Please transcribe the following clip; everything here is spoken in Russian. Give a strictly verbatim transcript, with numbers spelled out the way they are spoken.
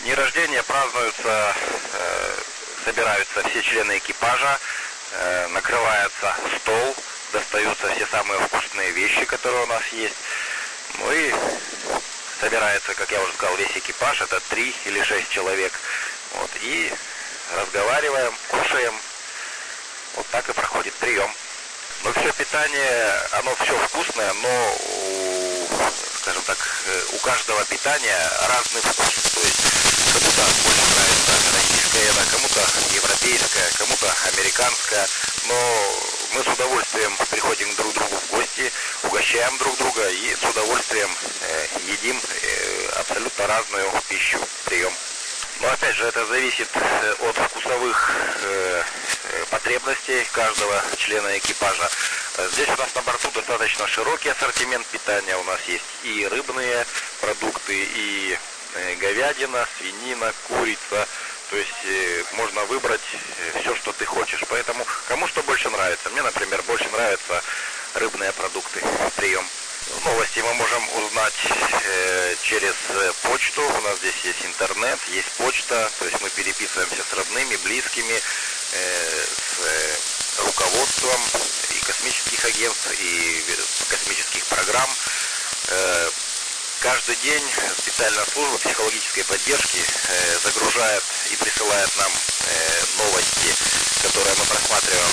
Дни рождения празднуются, э, собираются все члены экипажа, э, накрывается стол, достаются все самые вкусные вещи, которые у нас есть. Ну и собирается, как я уже сказал, весь экипаж, это три или шесть человек. Вот, и разговариваем, кушаем. Вот так и проходит прием. Но все питание, оно все вкусное, но у, скажем так, у каждого питания разный вкус. То есть кому-то больше нравится российская еда, кому-то европейская, кому-то американская. Но мы с удовольствием приходим друг к другу в гости, угощаем друг друга и с удовольствием э, едим э, абсолютно разную пищу, прием. Но опять же, это зависит от вкусовых э, потребностей каждого члена экипажа. Здесь у нас на борту достаточно широкий ассортимент питания. У нас есть и рыбные продукты, и э, говядина, свинина, курица. То есть э, можно выбрать все, что ты хочешь. Поэтому кому что больше нравится. Мне, например, больше нравятся рыбные продукты. Прием. Новости мы можем узнать э, через почту. У нас здесь есть интернет, есть почта. То есть мы переписываемся с родными, близкими, э, с э, руководством и космических агентств, и космических программ. Э, каждый день специальная служба психологической поддержки э, загружает и присылает нам э, новости, которые мы просматриваем